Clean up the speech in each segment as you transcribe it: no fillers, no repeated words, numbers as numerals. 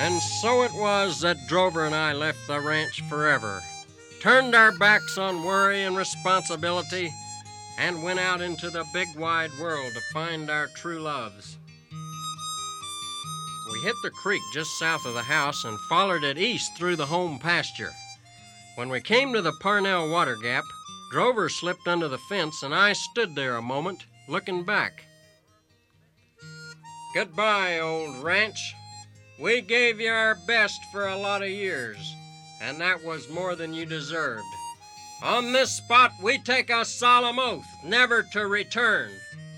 And so it was that Drover and I left the ranch forever, turned our backs on worry and responsibility, and went out into the big wide world to find our true loves. We hit the creek just south of the house and followed it east through the home pasture. When we came to the Parnell Water Gap, Drover slipped under the fence and I stood there a moment, looking back. Goodbye, old ranch. We gave you our best for a lot of years, and that was more than you deserved. On this spot, we take a solemn oath never to return.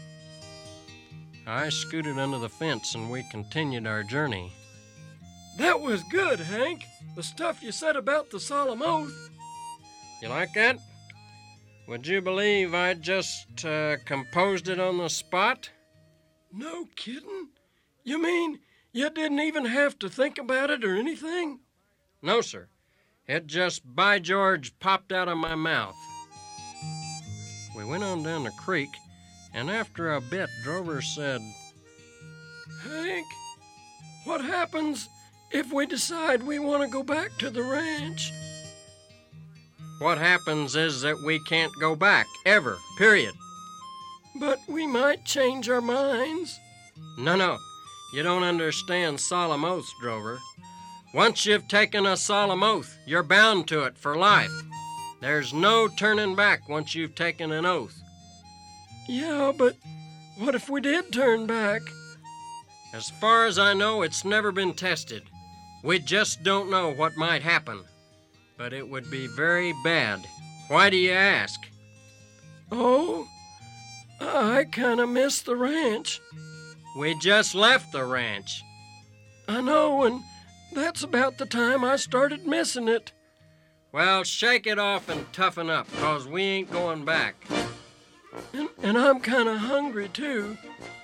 I scooted under the fence and we continued our journey. That was good, Hank. The stuff you said about the solemn oath. You like that? Would you believe I just composed it on the spot? No kidding? You mean you didn't even have to think about it or anything? No, sir. It just, by George, popped out of my mouth. We went on down the creek, and after a bit, Drover said, Hank, what happens if we decide we want to go back to the ranch? What happens is that we can't go back, ever, period. But we might change our minds. No. You don't understand solemn oaths, Drover. Once you've taken a solemn oath, you're bound to it for life. There's no turning back once you've taken an oath. Yeah, but what if we did turn back? As far as I know, it's never been tested. We just don't know what might happen. But it would be very bad. Why do you ask? Oh, I kind of miss the ranch. We just left the ranch. I know, and that's about the time I started missing it. Well, shake it off and toughen up, 'cause we ain't going back. And I'm kind of hungry, too.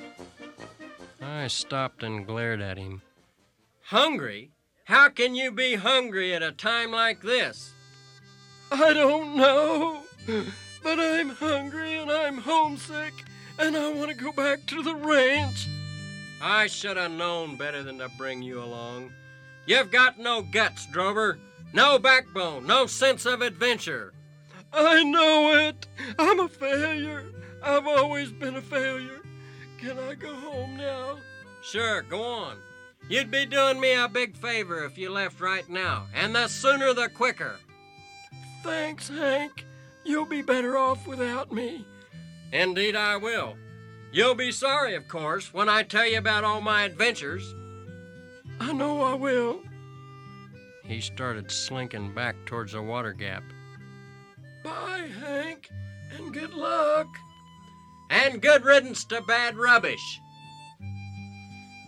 I stopped and glared at him. Hungry? How can you be hungry at a time like this? I don't know, but I'm hungry and I'm homesick, and I want to go back to the ranch. I should have known better than to bring you along. You've got no guts, Drover. No backbone, no sense of adventure. I know it. I'm a failure. I've always been a failure. Can I go home now? Sure, go on. You'd be doing me a big favor if you left right now, and the sooner the quicker. Thanks, Hank. You'll be better off without me. Indeed I will. You'll be sorry, of course, when I tell you about all my adventures. I know I will. He started slinking back towards the water gap. Bye, Hank, and good luck. And good riddance to bad rubbish.